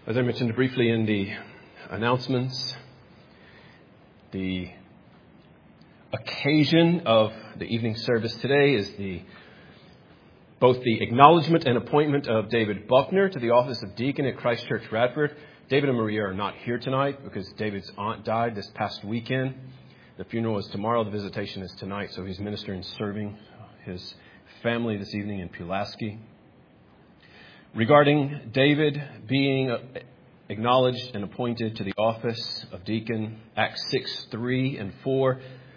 As I mentioned briefly in the announcements, the occasion of the evening service today is both the acknowledgement and appointment of David Buckner to the office of deacon at Christ Church Radford. David and Maria are not here tonight because David's aunt died this past weekend. The funeral is tomorrow. The visitation is tonight, so he's ministering, serving his family this evening in Pulaski. Regarding David being acknowledged and appointed to the office of deacon, Acts 6:3 and 4,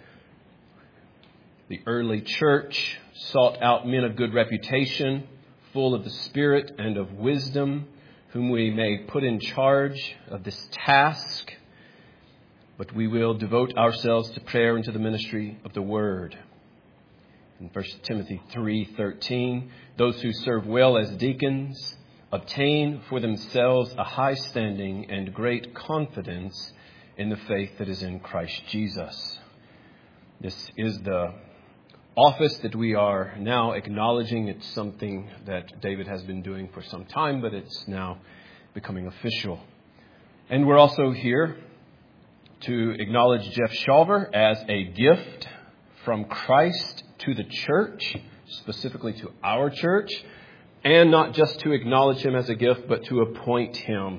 the early church sought out men of good reputation, full of the Spirit and of wisdom, whom we may put in charge of this task, but we will devote ourselves to prayer and to the ministry of the Word. In 1 Timothy 3:13, those who serve well as deacons obtain for themselves a high standing and great confidence in the faith that is in Christ Jesus. This is the office that we are now acknowledging. It's something that David has been doing for some time, but it's now becoming official. And we're also here to acknowledge Jeff Shawver as a gift from Christ to the church, specifically to our church, and not just to acknowledge him as a gift, but to appoint him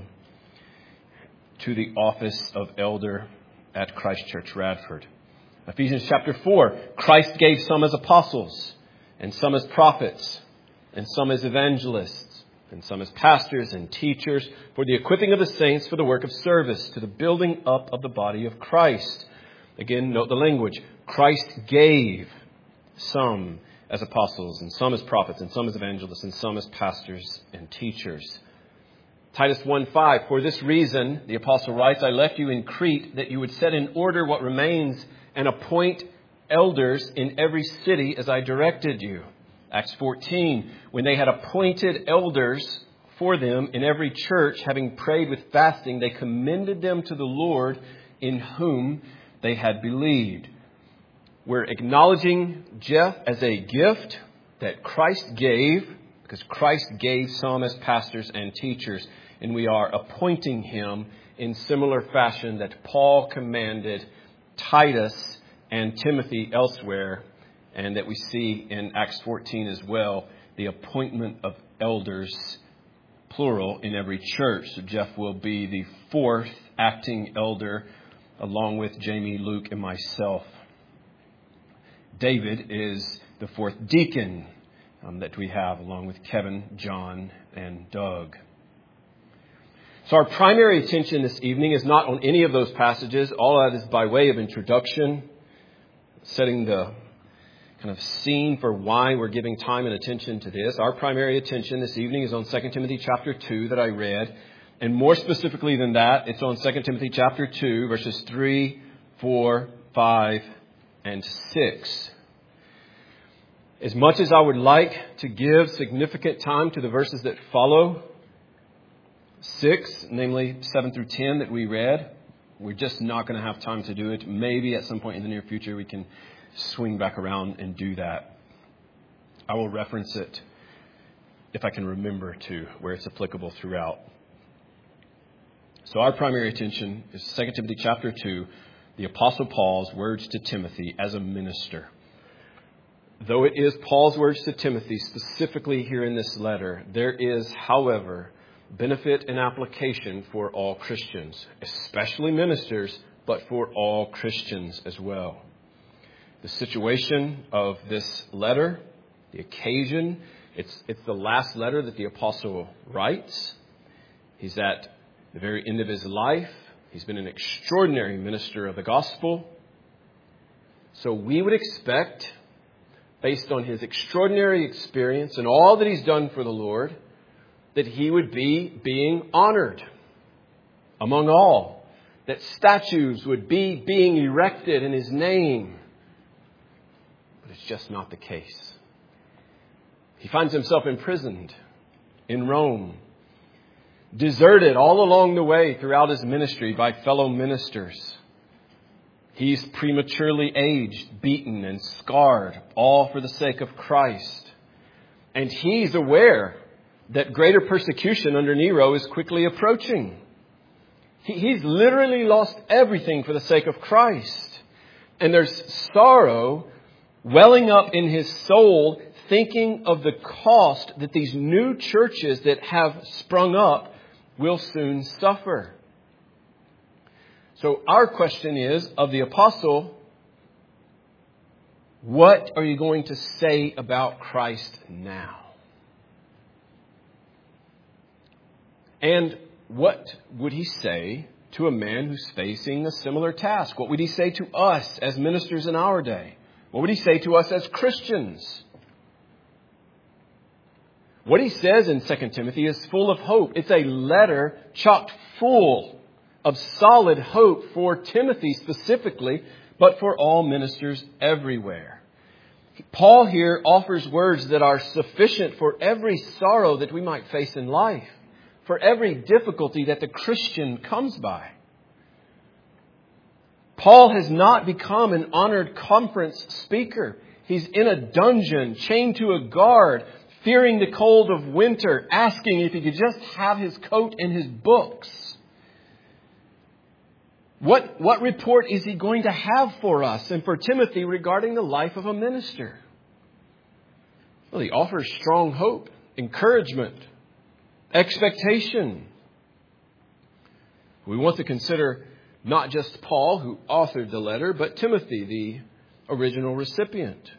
to the office of elder at Christ Church Radford. Ephesians chapter 4, Christ gave some as apostles, and some as prophets, and some as evangelists, and some as pastors and teachers, for the equipping of the saints for the work of service, to the building up of the body of Christ. Again, note the language. Christ gave some as apostles, and some as prophets, and some as evangelists, and some as pastors and teachers. Titus 1:5, for this reason, the apostle writes, I left you in Crete, that you would set in order what remains and appoint elders in every city as I directed you. Acts 14, when they had appointed elders for them in every church, having prayed with fasting, they commended them to the Lord in whom they had believed. We're acknowledging Jeff as a gift that Christ gave, because Christ gave some as pastors and teachers, and we are appointing him in similar fashion that Paul commanded Titus and Timothy elsewhere, and that we see in Acts 14 as well, the appointment of elders, plural, in every church. So Jeff will be the fourth acting elder, along with Jamie, Luke, and myself. David is the fourth deacon that we have, along with Kevin, John, and Doug. So our primary attention this evening is not on any of those passages. All that is by way of introduction, setting the kind of scene for why we're giving time and attention to this. Our primary attention this evening is on 2 Timothy chapter 2 that I read. And more specifically than that, it's on 2 Timothy chapter 2, verses 3, 4, 5, and 6. As much as I would like to give significant time to the verses that follow 6, namely 7 through 10 that we read, we're just not going to have time to do it. Maybe at some point in the near future we can swing back around and do that. I will reference it if I can remember to, where it's applicable throughout. So our primary attention is 2 Timothy chapter 2, the Apostle Paul's words to Timothy as a minister. Though it is Paul's words to Timothy specifically here in this letter, there is, however, benefit and application for all Christians, especially ministers, but for all Christians as well. The situation of this letter, the occasion, it's the last letter that the apostle writes. He's at the very end of his life. He's been an extraordinary minister of the gospel. So we would expect, based on his extraordinary experience and all that he's done for the Lord, that he would be being honored among all, that statues would be being erected in his name. But it's just not the case. He finds himself imprisoned in Rome, deserted all along the way throughout his ministry by fellow ministers. He's prematurely aged, beaten, and scarred, all for the sake of Christ. And he's aware that greater persecution under Nero is quickly approaching. He's literally lost everything for the sake of Christ. And there's sorrow welling up in his soul, thinking of the cost that these new churches that have sprung up will soon suffer. So our question is, of the apostle, what are you going to say about Christ now? And what would he say to a man who's facing a similar task? What would he say to us as ministers in our day? What would he say to us as Christians? What he says in 2 Timothy is full of hope. It's a letter chock full of solid hope for Timothy specifically, but for all ministers everywhere. Paul here offers words that are sufficient for every sorrow that we might face in life, for every difficulty that the Christian comes by. Paul has not become an honored conference speaker. He's in a dungeon, chained to a guard, fearing the cold of winter, asking if he could just have his coat and his books. What report is he going to have for us and for Timothy regarding the life of a minister? Well, he offers strong hope, encouragement, expectation. We want to consider not just Paul, who authored the letter, but Timothy, the original recipient.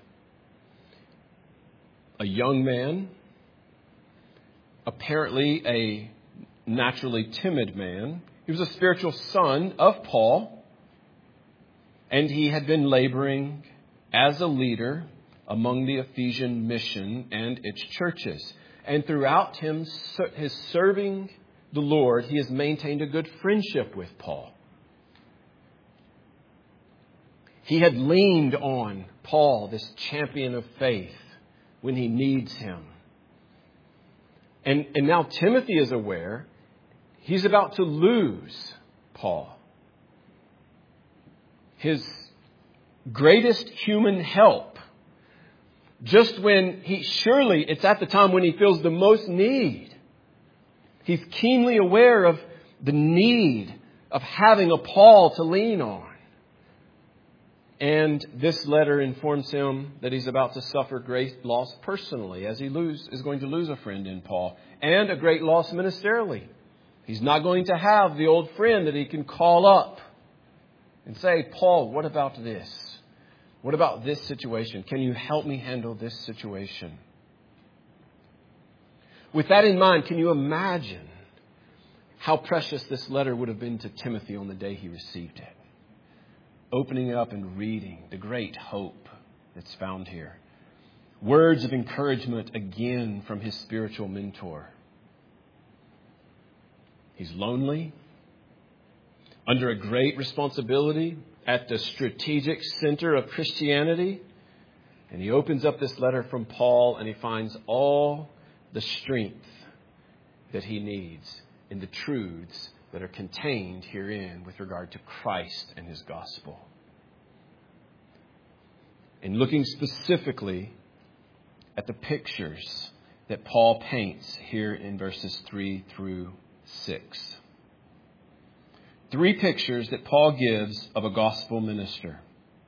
A young man, apparently a naturally timid man. He was a spiritual son of Paul, and he had been laboring as a leader among the Ephesian mission and its churches. And throughout his serving the Lord, he has maintained a good friendship with Paul. He had leaned on Paul, this champion of faith, when he needs him. And now Timothy is aware he's about to lose Paul. His greatest human help. Just when it's at the time when he feels the most need. He's keenly aware of the need of having a Paul to lean on. And this letter informs him that he's about to suffer great loss personally, as he is going to lose a friend in Paul, and a great loss ministerially. He's not going to have the old friend that he can call up and say, Paul, what about this? What about this situation? Can you help me handle this situation? With that in mind, can you imagine how precious this letter would have been to Timothy on the day he received it? Opening it up and reading the great hope that's found here. Words of encouragement again from his spiritual mentor. He's lonely, under a great responsibility at the strategic center of Christianity. And he opens up this letter from Paul and he finds all the strength that he needs in the truths that are contained herein with regard to Christ and his gospel. And looking specifically at the pictures that Paul paints here in verses 3 through 6. 3 pictures that Paul gives of a gospel minister.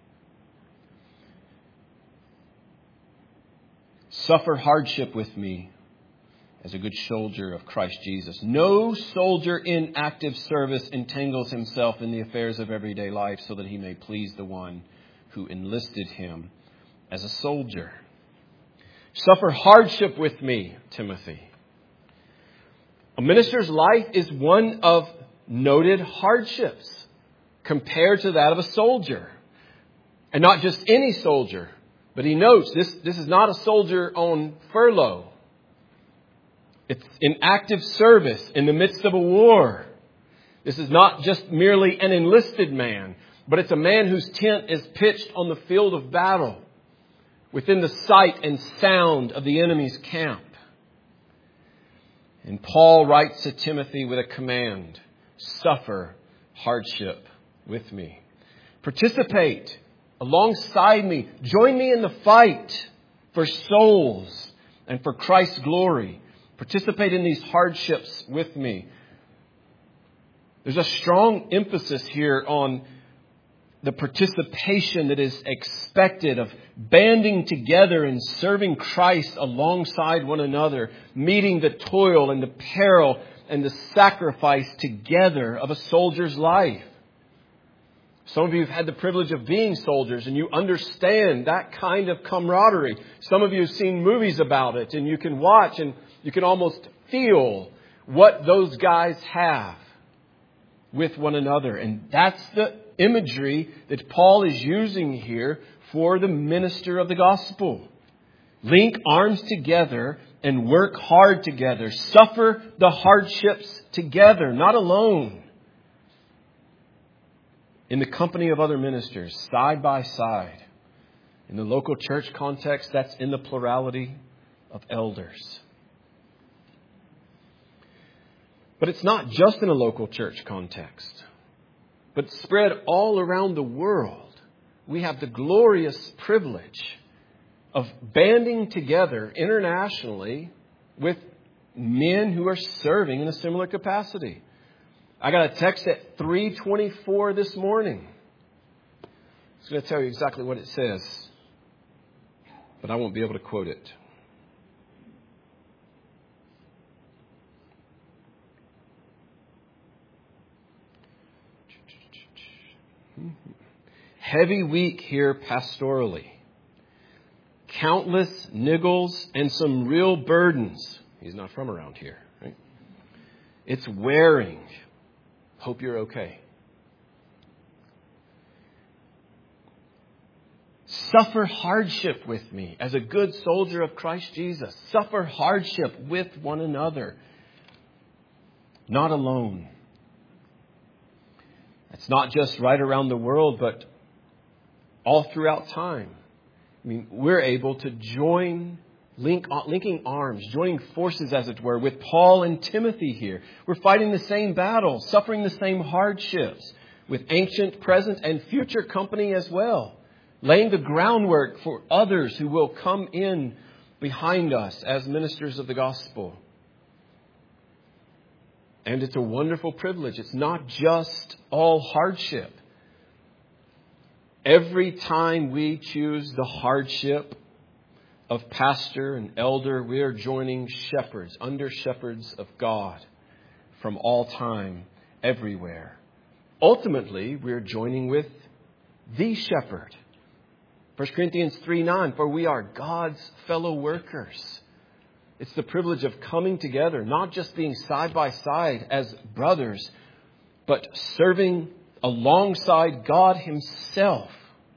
Suffer hardship with me as a good soldier of Christ Jesus. No soldier in active service entangles himself in the affairs of everyday life so that he may please the one who enlisted him as a soldier. Suffer hardship with me, Timothy. A minister's life is one of noted hardships compared to that of a soldier. And not just any soldier, but he notes this is not a soldier on furlough. It's in active service in the midst of a war. This is not just merely an enlisted man, but it's a man whose tent is pitched on the field of battle, within the sight and sound of the enemy's camp. And Paul writes to Timothy with a command: suffer hardship with me. Participate alongside me. Join me in the fight for souls and for Christ's glory. Participate in these hardships with me. There's a strong emphasis here on the participation that is expected of banding together and serving Christ alongside one another, meeting the toil and the peril and the sacrifice together of a soldier's life. Some of you have had the privilege of being soldiers and you understand that kind of camaraderie. Some of you have seen movies about it and you can watch and you can almost feel what those guys have with one another. And that's the imagery that Paul is using here for the minister of the gospel. Link arms together and work hard together. Suffer the hardships together, not alone. In the company of other ministers, side by side. In the local church context, that's in the plurality of elders. But it's not just in a local church context, but spread all around the world. We have the glorious privilege of banding together internationally with men who are serving in a similar capacity. I got a text at 3:24 this morning. It's going to tell you exactly what it says, but I won't be able to quote it. Heavy week here pastorally. Countless niggles and some real burdens. He's not from around here, right? It's wearing. Hope you're okay. Suffer hardship with me as a good soldier of Christ Jesus. Suffer hardship with one another. Not alone. It's not just right around the world, but all throughout time. I mean, we're able to linking arms, joining forces, as it were, with Paul and Timothy here. We're fighting the same battle, suffering the same hardships, with ancient, present, and future company as well. Laying the groundwork for others who will come in behind us as ministers of the gospel. And it's a wonderful privilege. It's not just all hardship. Every time we choose the hardship of pastor and elder, we are joining shepherds, under shepherds of God from all time, everywhere. Ultimately, we are joining with the shepherd. 1 Corinthians 3:9, for we are God's fellow workers. It's the privilege of coming together, not just being side by side as brothers, but serving alongside God Himself.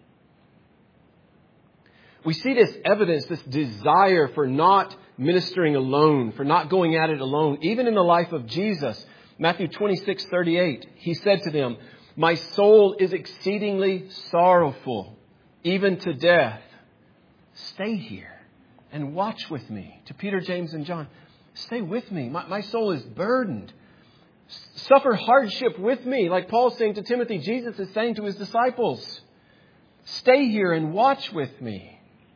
We see this evidence, this desire for not ministering alone, for not going at it alone, even in the life of Jesus. Matthew 26:38, He said to them, my soul is exceedingly sorrowful, even to death. Stay here and watch with me. To Peter, James, and John, stay with me. My soul is burdened. Suffer hardship with me. Like Paul's saying to Timothy, Jesus is saying to His disciples, stay here and watch with me.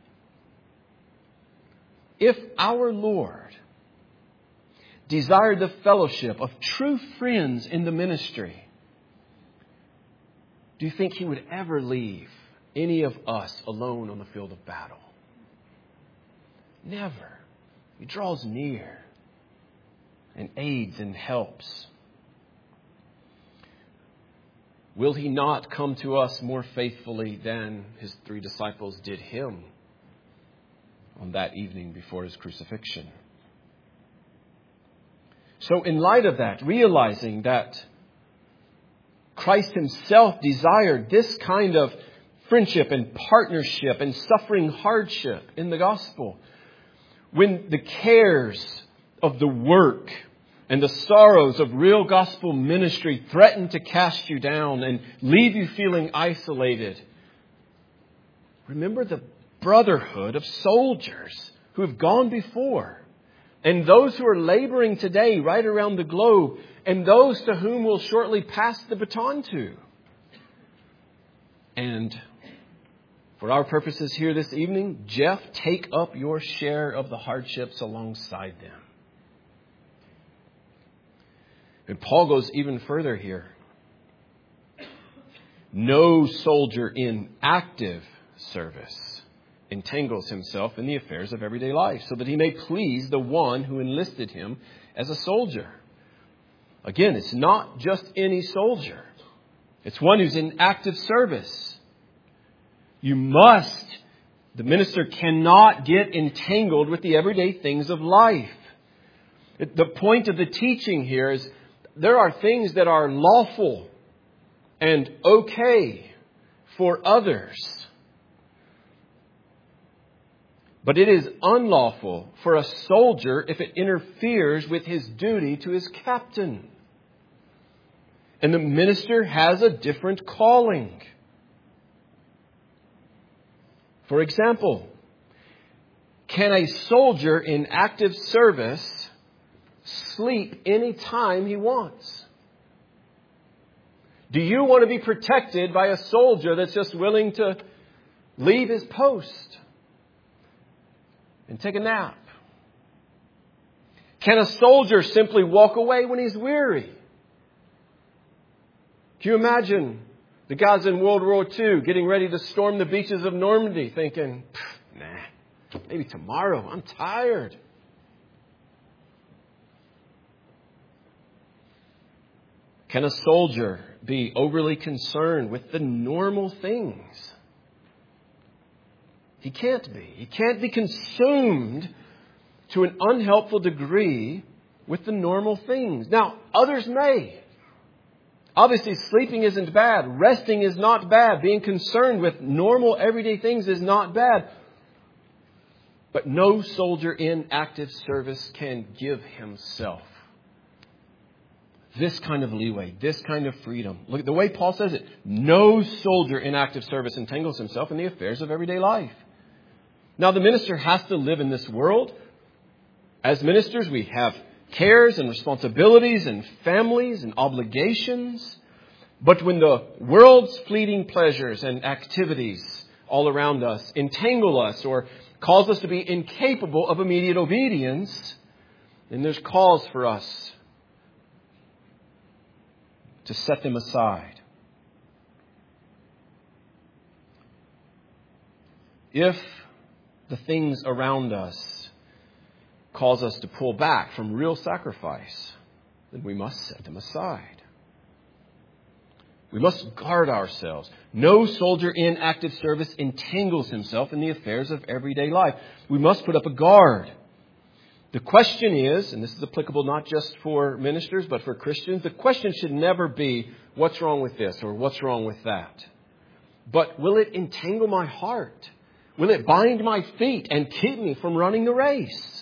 If our Lord desired the fellowship of true friends in the ministry, do you think He would ever leave any of us alone on the field of battle? Never. He draws near and aids and helps. Will He not come to us more faithfully than His 3 disciples did Him on that evening before His crucifixion? So in light of that, realizing that Christ Himself desired this kind of friendship and partnership and suffering hardship in the gospel, when the cares of the work and the sorrows of real gospel ministry threaten to cast you down and leave you feeling isolated, remember the brotherhood of soldiers who have gone before, and those who are laboring today right around the globe, and those to whom we'll shortly pass the baton to. And for our purposes here this evening, Jeff, take up your share of the hardships alongside them. And Paul goes even further here. No soldier in active service entangles himself in the affairs of everyday life so that he may please the one who enlisted him as a soldier. Again, it's not just any soldier. It's one who's in active service. The minister cannot get entangled with the everyday things of life. The point of the teaching here is there are things that are lawful and okay for others. But it is unlawful for a soldier if it interferes with his duty to his captain. And the minister has a different calling. For example, can a soldier in active service sleep any time he wants? Do you want to be protected by a soldier that's just willing to leave his post and take a nap? Can a soldier simply walk away when he's weary? Can you imagine the guys in World War II getting ready to storm the beaches of Normandy thinking, maybe tomorrow, I'm tired. Can a soldier be overly concerned with the normal things? He can't be. He can't be consumed to an unhelpful degree with the normal things. Now, others may. Obviously, sleeping isn't bad. Resting is not bad. Being concerned with normal everyday things is not bad. But no soldier in active service can give himself this kind of leeway, this kind of freedom. Look at the way Paul says it. No soldier in active service entangles himself in the affairs of everyday life. Now, the minister has to live in this world. As ministers, we have cares and responsibilities and families and obligations. But when the world's fleeting pleasures and activities all around us entangle us or cause us to be incapable of immediate obedience, then there's cause for us to set them aside. If the things around us cause us to pull back from real sacrifice, then we must set them aside. We must guard ourselves. No soldier in active service entangles himself in the affairs of everyday life. We must put up a guard. The question is, and this is applicable not just for ministers, but for Christians, the question should never be, what's wrong with this or what's wrong with that? But will it entangle my heart? Will it bind my feet and keep me from running the race?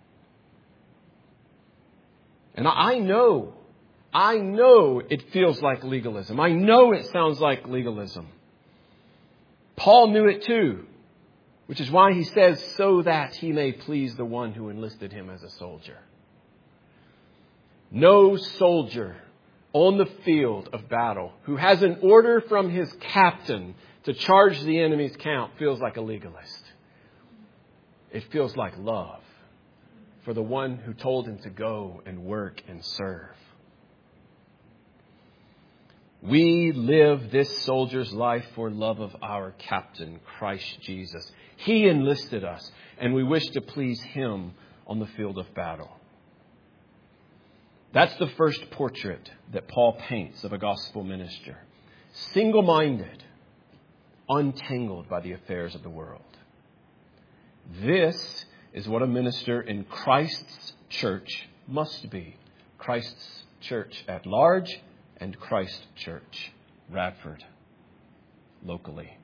And I know it feels like legalism. I know it sounds like legalism. Paul knew it too. Which is why he says, so that he may please the one who enlisted him as a soldier. No soldier on the field of battle who has an order from his captain to charge the enemy's camp feels like a legalist. It feels like love for the one who told him to go and work and serve. We live this soldier's life for love of our captain, Christ Jesus. He enlisted us, and we wish to please him on the field of battle. That's the first portrait that Paul paints of a gospel minister. Single-minded, untangled by the affairs of the world. This is what a minister in Christ's church must be. Christ's church at large and Christ Church, Radford, locally.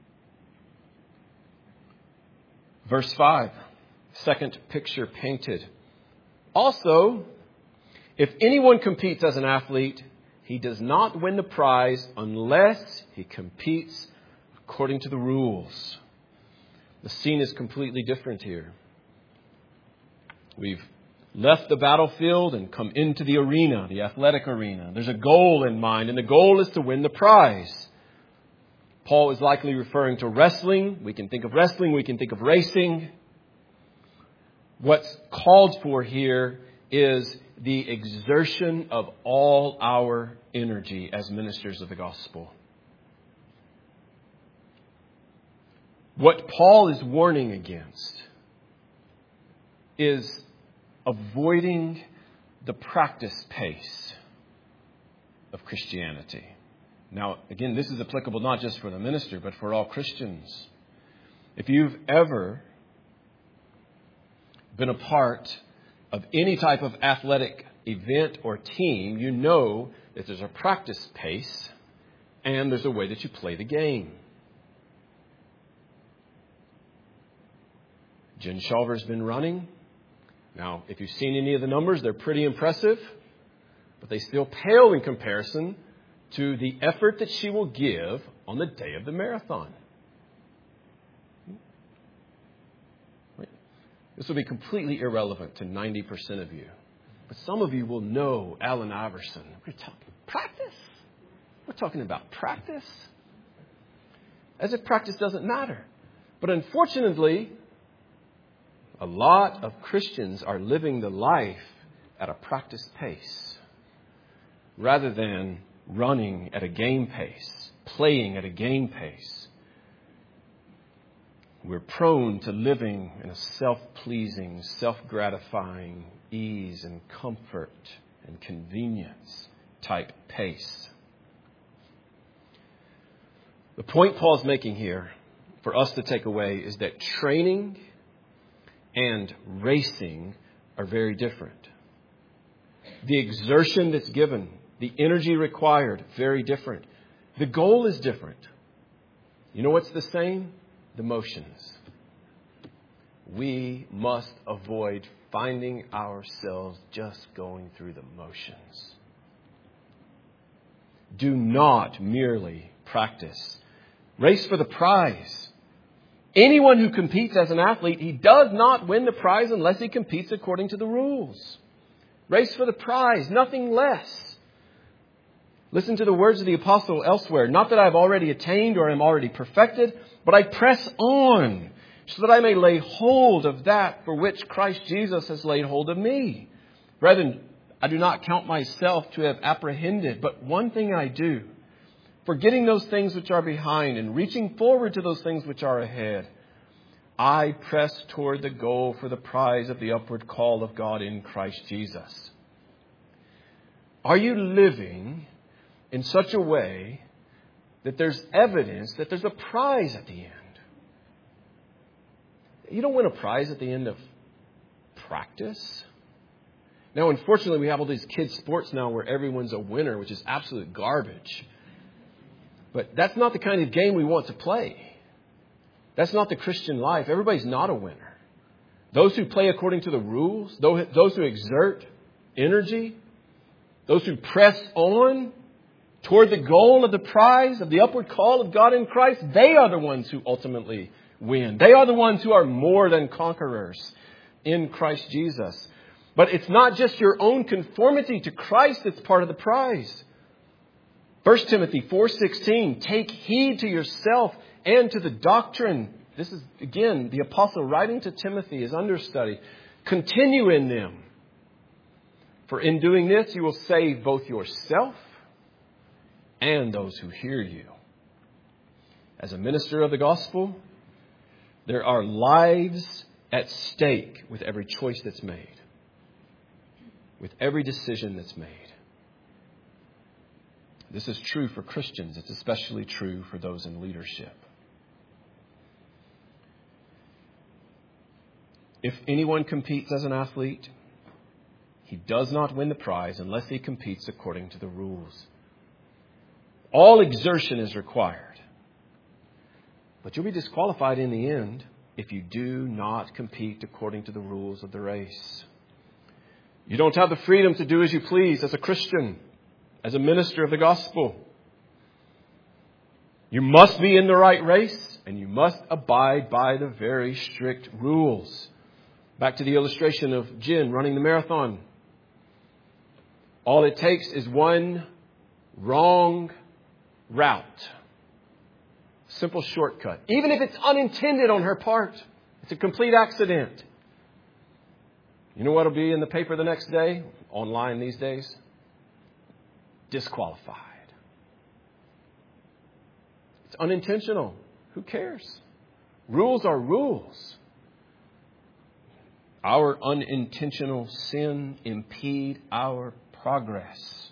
Verse 5, second picture painted. Also, if anyone competes as an athlete, he does not win the prize unless he competes according to the rules. The scene is completely different here. We've left the battlefield and come into the arena, the athletic arena. There's a goal in mind, and the goal is to win the prize. Paul is likely referring to wrestling. We can think of wrestling. We can think of racing. What's called for here is the exertion of all our energy as ministers of the gospel. What Paul is warning against is avoiding the practice pace of Christianity. Now, again, this is applicable not just for the minister, but for all Christians. If you've ever been a part of any type of athletic event or team, you know that there's a practice pace and there's a way that you play the game. Jen Shulver's been running. Now, if you've seen any of the numbers, they're pretty impressive, but they still pale in comparison to the effort that she will give on the day of the marathon. This will be completely irrelevant to 90% of you. But some of you will know Allen Iverson. We're talking practice. We're talking about practice. As if practice doesn't matter. But unfortunately, a lot of Christians are living the life at a practice pace rather than running at a game pace, playing at a game pace. We're prone to living in a self-pleasing, self-gratifying ease and comfort and convenience type pace. The point Paul's making here for us to take away is that training and racing are very different. The exertion that's given, the energy required, very different. The goal is different. You know what's the same? The motions. We must avoid finding ourselves just going through the motions. Do not merely practice. Race for the prize. Anyone who competes as an athlete, he does not win the prize unless he competes according to the rules. Race for the prize, nothing less. Listen to the words of the apostle elsewhere. Not that I've already attained or am already perfected, but I press on so that I may lay hold of that for which Christ Jesus has laid hold of me. Brethren, I do not count myself to have apprehended, but one thing I do, forgetting those things which are behind and reaching forward to those things which are ahead, I press toward the goal for the prize of the upward call of God in Christ Jesus. Are you living in such a way that there's evidence that there's a prize at the end? You don't win a prize at the end of practice. Now, unfortunately, we have all these kids' sports now where everyone's a winner, which is absolute garbage. But that's not the kind of game we want to play. That's not the Christian life. Everybody's not a winner. Those who play according to the rules, those who exert energy, those who press on toward the goal of the prize of the upward call of God in Christ, they are the ones who ultimately win. They are the ones who are more than conquerors in Christ Jesus. But it's not just your own conformity to Christ that's part of the prize. 1 Timothy 4:16, take heed to yourself and to the doctrine. This is, again, the apostle writing to Timothy, his understudy. Continue in them. For in doing this, you will save both yourself and those who hear you. As a minister of the gospel, there are lives at stake with every choice that's made, with every decision that's made. This is true for Christians. It's especially true for those in leadership. If anyone competes as an athlete, he does not win the prize unless he competes according to the rules. All exertion is required. But you'll be disqualified in the end if you do not compete according to the rules of the race. You don't have the freedom to do as you please as a Christian, as a minister of the gospel. You must be in the right race, and you must abide by the very strict rules. Back to the illustration of Jen running the marathon. All it takes is one wrong route. Simple shortcut. Even if it's unintended on her part, it's a complete accident. You know what will be in the paper the next day? Online these days? Disqualified. It's unintentional. Who cares? Rules are rules. Our unintentional sin impede our progress.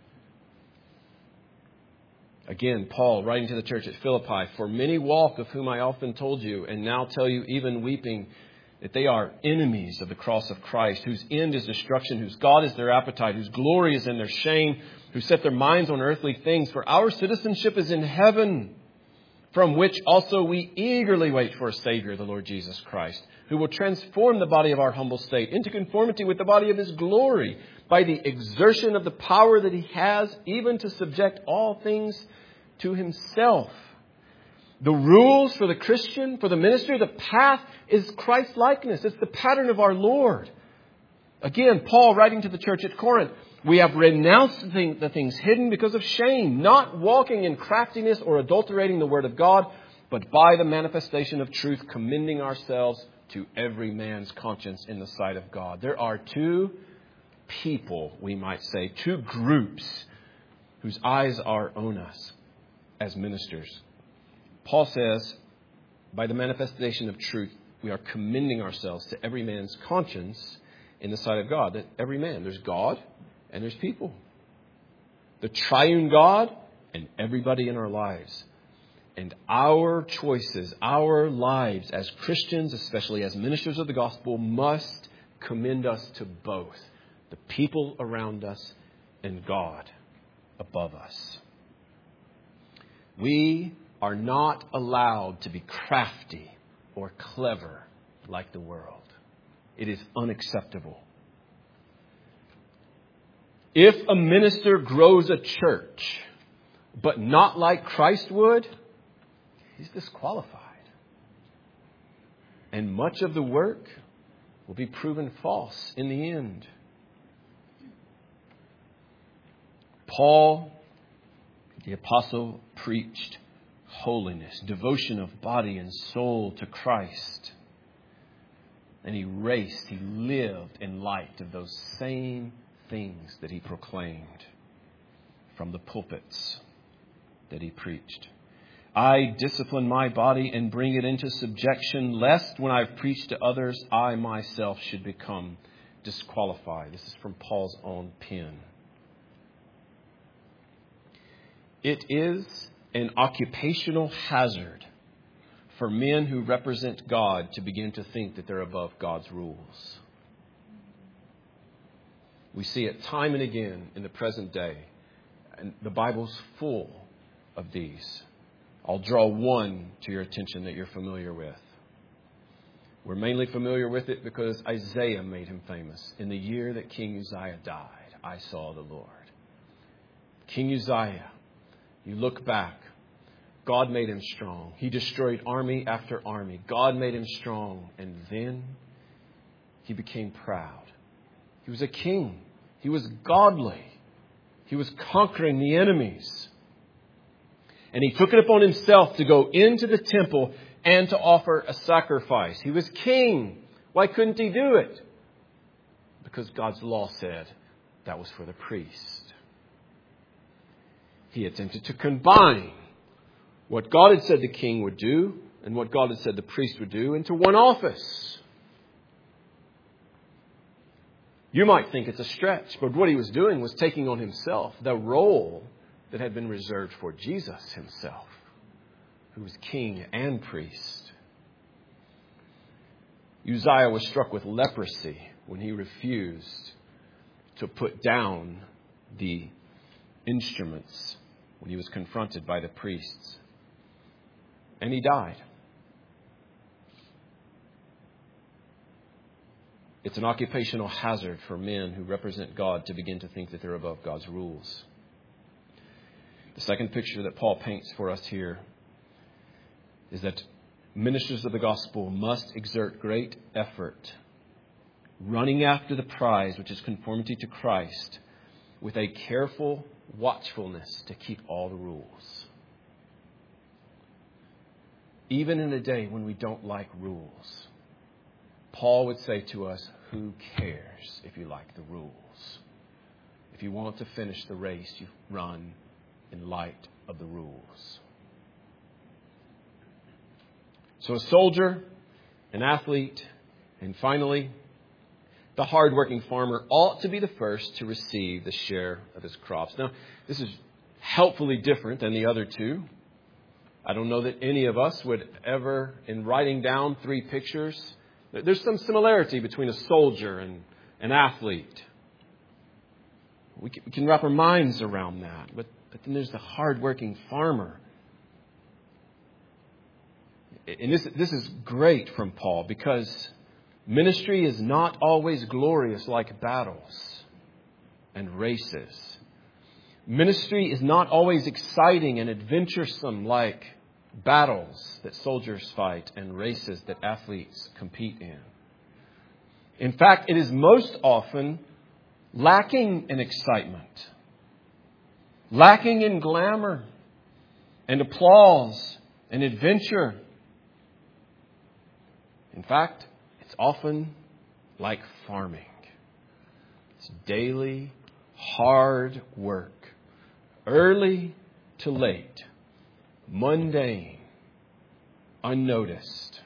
Again, Paul, writing to the church at Philippi, for many walk, of whom I often told you, and now tell you, even weeping, that they are enemies of the cross of Christ, whose end is destruction, whose God is their appetite, whose glory is in their shame, who set their minds on earthly things. For our citizenship is in heaven, from which also we eagerly wait for a Savior, the Lord Jesus Christ, who will transform the body of our humble state into conformity with the body of His glory by the exertion of the power that He has, even to subject all things to Himself. The rules for the Christian, for the minister, the path is Christ-likeness. It's the pattern of our Lord. Again, Paul writing to the church at Corinth, we have renounced the things hidden because of shame, not walking in craftiness or adulterating the word of God, but by the manifestation of truth, commending ourselves to every man's conscience in the sight of God. There are two people, we might say, two groups whose eyes are on us as ministers. Paul says, by the manifestation of truth, we are commending ourselves to every man's conscience in the sight of God. That every man, there's God and there's people. The triune God and everybody in our lives. And our choices, our lives as Christians, especially as ministers of the gospel, must commend us to both the people around us and God above us. We are not allowed to be crafty or clever like the world. It is unacceptable. If a minister grows a church, but not like Christ would, he's disqualified. And much of the work will be proven false in the end. Paul, the apostle, preached holiness, devotion of body and soul to Christ. And he lived in light of those same things that he proclaimed from the pulpits that he preached. I discipline my body and bring it into subjection, lest when I've preached to others, I myself should become disqualified. This is from Paul's own pen. It is an occupational hazard for men who represent God to begin to think that they're above God's rules. We see it time and again in the present day, and the Bible's full of these. I'll draw one to your attention that you're familiar with. We're mainly familiar with it because Isaiah made him famous. In the year that King Uzziah died, I saw the Lord. King Uzziah, you look back, God made him strong. He destroyed army after army. God made him strong. And then he became proud. He was a king. He was godly. He was conquering the enemies. And he took it upon himself to go into the temple and to offer a sacrifice. He was king. Why couldn't he do it? Because God's law said that was for the priest. He attempted to combine what God had said the king would do and what God had said the priest would do into one office. You might think it's a stretch, but what he was doing was taking on himself the role that had been reserved for Jesus himself, who was king and priest. Uzziah was struck with leprosy when he refused to put down the instruments when he was confronted by the priests. And he died. It's an occupational hazard for men who represent God to begin to think that they're above God's rules. The second picture that Paul paints for us here is that ministers of the gospel must exert great effort, running after the prize, which is conformity to Christ, with a careful watchfulness to keep all the rules. Even in a day when we don't like rules, Paul would say to us, who cares if you like the rules? If you want to finish the race, you run in light of the rules. So a soldier, an athlete, and finally, the hardworking farmer ought to be the first to receive the share of his crops. Now, this is helpfully different than the other two. I don't know that any of us would ever, in writing down three pictures, there's some similarity between a soldier and an athlete. We can wrap our minds around that. But then there's the hardworking farmer. And this is great from Paul, because ministry is not always glorious like battles and races. Ministry is not always exciting and adventuresome like battles that soldiers fight and races that athletes compete in. In fact, it is most often lacking in excitement, lacking in glamour and applause and adventure. In fact, it's often like farming. It's daily, hard work, early to late, mundane, unnoticed.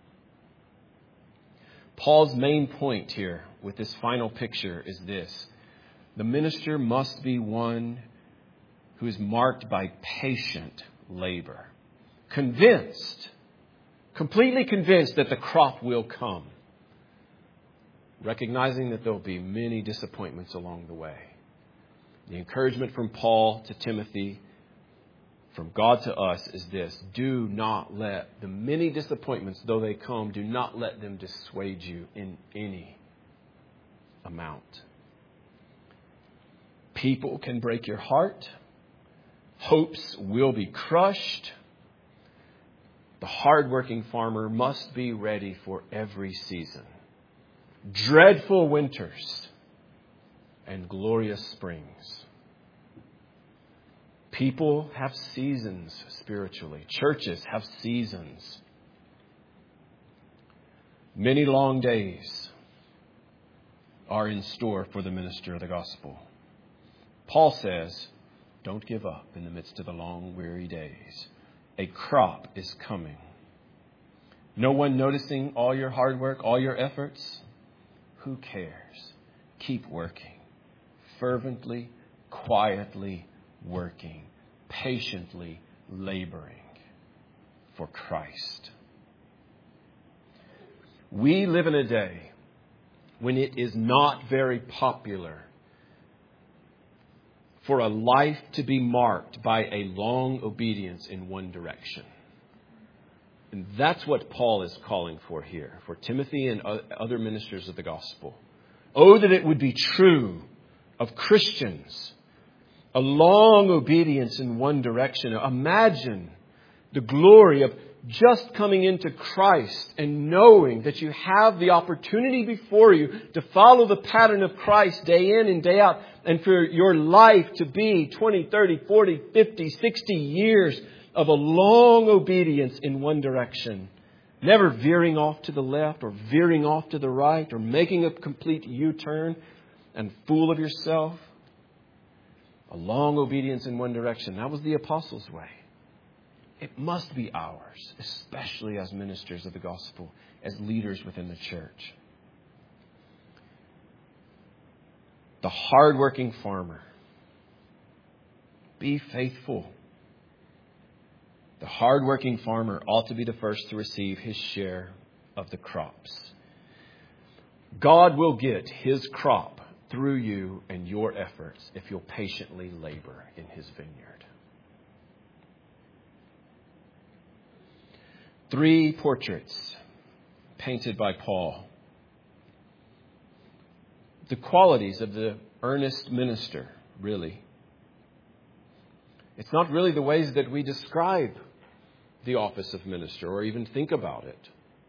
Paul's main point here with this final picture is this: the minister must be one who is marked by patient labor, completely convinced that the crop will come, recognizing that there will be many disappointments along the way. The encouragement from Paul to Timothy, from God to us, is this: do not let the many disappointments, though they come, do not let them dissuade you in any amount. People can break your heart. Hopes will be crushed. The hardworking farmer must be ready for every season. Dreadful winters and glorious springs. People have seasons spiritually. Churches have seasons. Many long days are in store for the minister of the gospel. Paul says, don't give up in the midst of the long, weary days. A crop is coming. No one noticing all your hard work, all your efforts? Who cares? Keep working. Fervently, quietly working. Patiently laboring for Christ. We live in a day when it is not very popular for a life to be marked by a long obedience in one direction. And that's what Paul is calling for here, for Timothy and other ministers of the gospel. Oh, that it would be true of Christians. A long obedience in one direction. Imagine the glory of just coming into Christ and knowing that you have the opportunity before you to follow the pattern of Christ day in and day out, and for your life to be 20, 30, 40, 50, 60 years of a long obedience in one direction. Never veering off to the left or veering off to the right or making a complete U-turn and fool of yourself. A long obedience in one direction. That was the apostles' way. It must be ours, especially as ministers of the gospel, as leaders within the church. The hardworking farmer. Be faithful. The hardworking farmer ought to be the first to receive his share of the crops. God will get his crop through you and your efforts if you'll patiently labor in his vineyard. 3 portraits painted by Paul. The qualities of the earnest minister, really. It's not really the ways that we describe the office of minister or even think about it.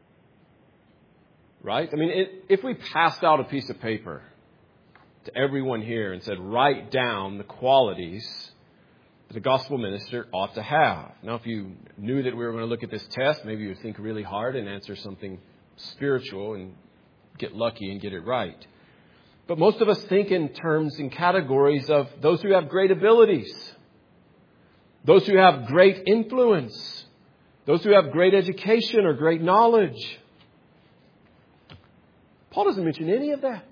Right? I mean, if we passed out a piece of paper to everyone here and said, write down the qualities that a gospel minister ought to have. Now, if you knew that we were going to look at this test, maybe you would think really hard and answer something spiritual and get lucky and get it right. But most of us think in terms and categories of those who have great abilities, those who have great influence, those who have great education or great knowledge. Paul doesn't mention any of that.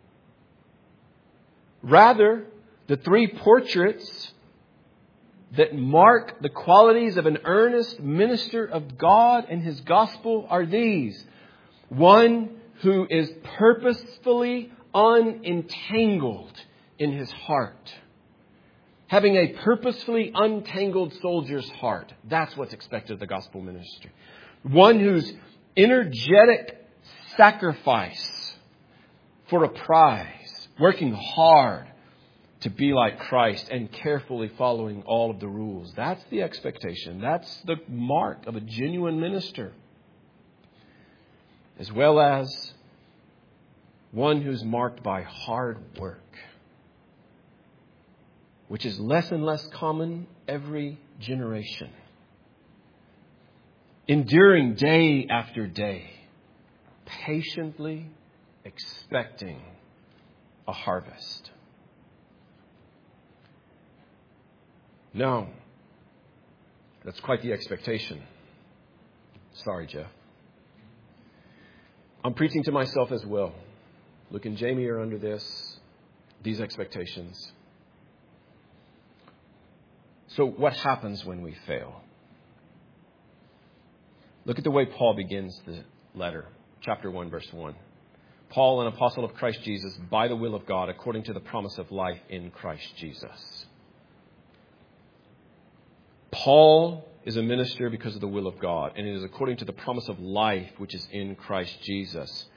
Rather, the three portraits that mark the qualities of an earnest minister of God and His gospel are these. One who is purposefully unentangled in his heart. Having a purposefully untangled soldier's heart. That's what's expected of the gospel ministry. One whose energetic sacrifice for a prize, working hard to be like Christ and carefully following all of the rules. That's the expectation. That's the mark of a genuine minister. As well as one who's marked by hard work, which is less and less common every generation. Enduring day after day, patiently expecting a harvest. No, that's quite the expectation. Sorry, Jeff. I'm preaching to myself as well. Luke and Jamie are under these expectations. So what happens when we fail? Look at the way Paul begins the letter, chapter 1, verse 1. Paul, an apostle of Christ Jesus, by the will of God, according to the promise of life in Christ Jesus. Paul is a minister because of the will of God, and it is according to the promise of life which is in Christ Jesus.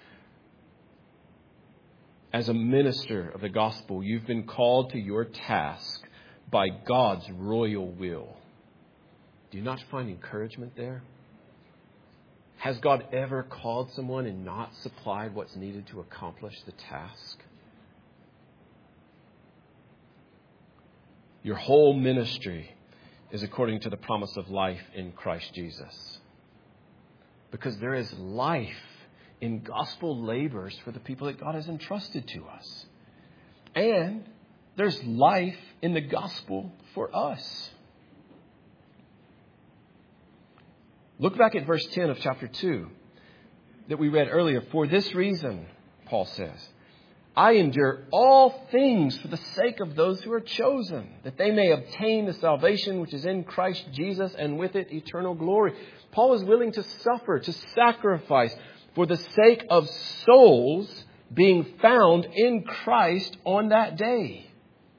As a minister of the gospel, you've been called to your task by God's royal will. Do you not find encouragement there? Has God ever called someone and not supplied what's needed to accomplish the task? Your whole ministry is according to the promise of life in Christ Jesus. Because there is life in gospel labors for the people that God has entrusted to us. And there's life in the gospel for us. Look back at verse 10 of chapter 2 that we read earlier. For this reason, Paul says, I endure all things for the sake of those who are chosen, that they may obtain the salvation which is in Christ Jesus, and with it eternal glory. Paul is willing to suffer, to sacrifice for the sake of souls being found in Christ on that day.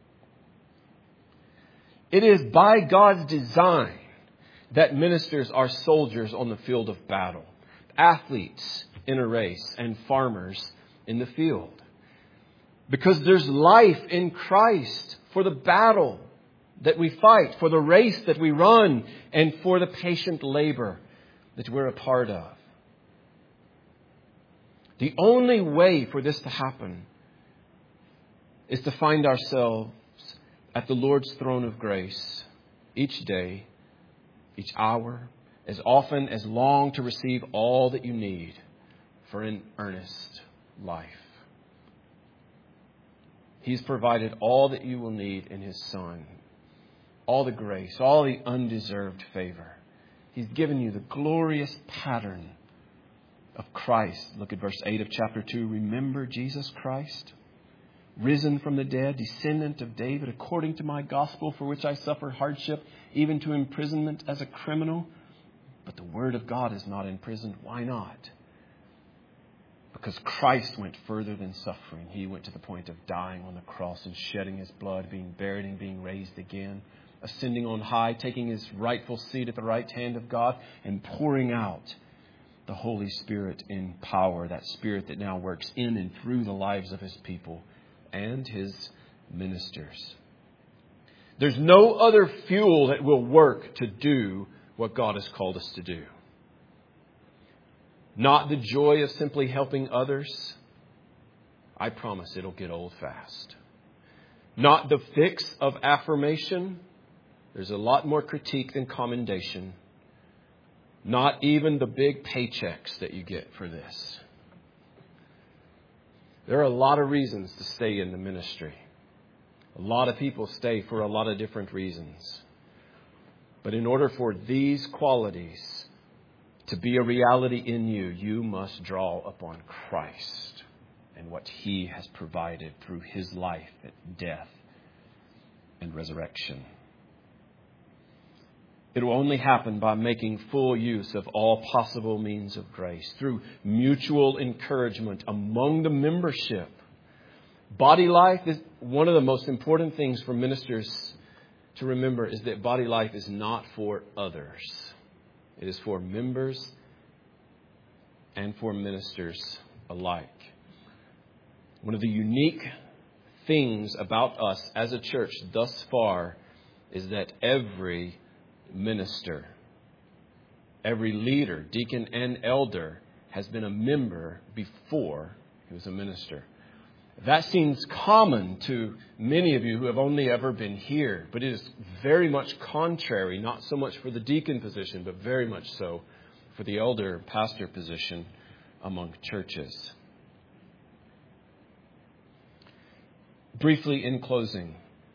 It is by God's design that ministers are soldiers on the field of battle, athletes in a race, and farmers in the field. Because there's life in Christ for the battle that we fight, for the race that we run, and for the patient labor that we're a part of. The only way for this to happen is to find ourselves at the Lord's throne of grace each day, each hour, as often as long to receive all that you need for an earnest life. He's provided all that you will need in His Son. All the grace, all the undeserved favor. He's given you the glorious pattern of Christ. Look at verse 8 of chapter 2. Remember Jesus Christ, risen from the dead, descendant of David, according to my gospel, for which I suffer hardship, even to imprisonment as a criminal. But the word of God is not imprisoned. Why not? Because Christ went further than suffering. He went to the point of dying on the cross and shedding His blood, being buried and being raised again, ascending on high, taking His rightful seat at the right hand of God, and pouring out the Holy Spirit in power, that Spirit that now works in and through the lives of His people and His ministers. There's no other fuel that will work to do what God has called us to do. Not the joy of simply helping others. I promise it'll get old fast. Not the fix of affirmation. There's a lot more critique than commendation. Not even the big paychecks that you get for this. There are a lot of reasons to stay in the ministry. A lot of people stay for a lot of different reasons. But in order for these qualities to be a reality in you, you must draw upon Christ and what He has provided through His life, death, and resurrection. It will only happen by making full use of all possible means of grace, through mutual encouragement among the membership. Body life is one of the most important things for ministers to remember, is that body life is not for others. It is for members and for ministers alike. One of the unique things about us as a church thus far is that every minister, every leader, deacon and elder, has been a member before he was a minister. That seems common to many of you who have only ever been here, but it is very much contrary, not so much for the deacon position, but very much so for the elder pastor position among churches. Briefly in closing,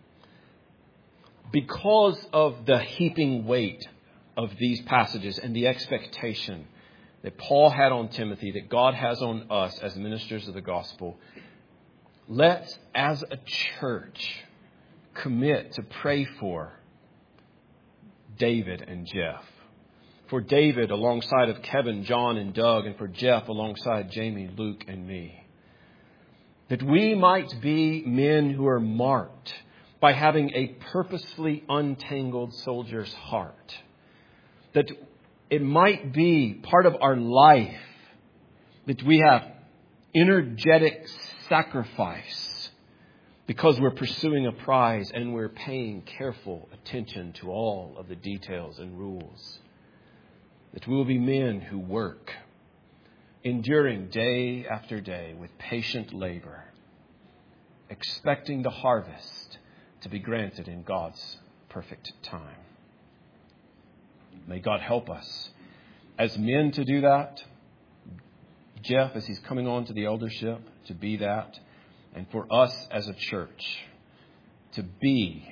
because of the heaping weight of these passages and the expectation that Paul had on Timothy, that God has on us as ministers of the gospel, let's, as a church, commit to pray for David and Jeff. For David alongside of Kevin, John, and Doug, and for Jeff alongside Jamie, Luke, and me. That we might be men who are marked by having a purposefully untangled soldier's heart. That it might be part of our life that we have energetic sacrifice because we're pursuing a prize and we're paying careful attention to all of the details and rules. That we will be men who work, enduring day after day with patient labor, expecting the harvest to be granted in God's perfect time. May God help us as men to do that. Jeff, as he's coming on to the eldership, to be that. And for us as a church to be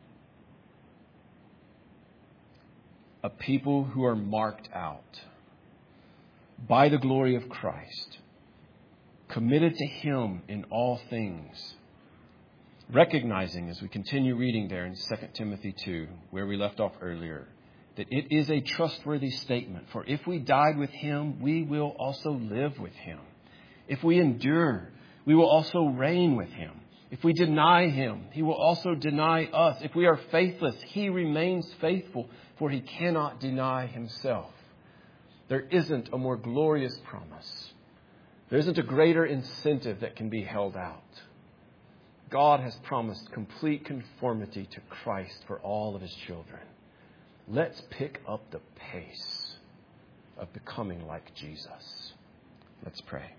a people who are marked out by the glory of Christ, committed to Him in all things, recognizing as we continue reading there in 2 Timothy 2, where we left off earlier, that it is a trustworthy statement. For if we died with Him, we will also live with Him. If we endure, we will also reign with Him. If we deny Him, He will also deny us. If we are faithless, He remains faithful, for He cannot deny Himself. There isn't a more glorious promise. There isn't a greater incentive that can be held out. God has promised complete conformity to Christ for all of His children. Let's pick up the pace of becoming like Jesus. Let's pray.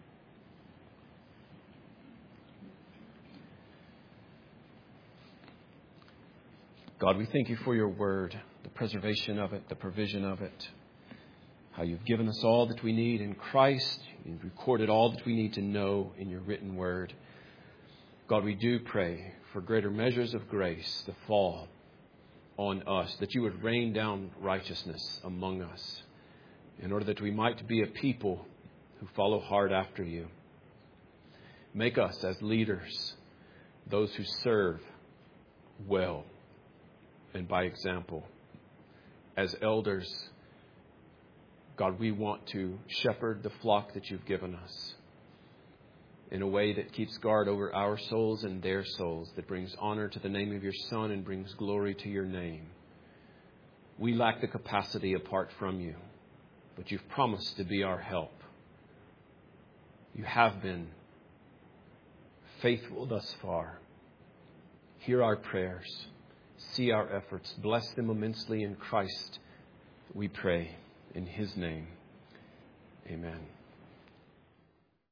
God, we thank You for Your word, the preservation of it, the provision of it, how You've given us all that we need in Christ. You've recorded all that we need to know in Your written word. God, we do pray for greater measures of grace to fall on us, that You would rain down righteousness among us in order that we might be a people who follow hard after You. Make us as leaders, those who serve well and by example. As elders, God, we want to shepherd the flock that You've given us in a way that keeps guard over our souls and their souls, that brings honor to the name of Your Son and brings glory to Your name. We lack the capacity apart from You, but You've promised to be our help. You have been faithful thus far. Hear our prayers. See our efforts. Bless them immensely in Christ, we pray. In His name, amen.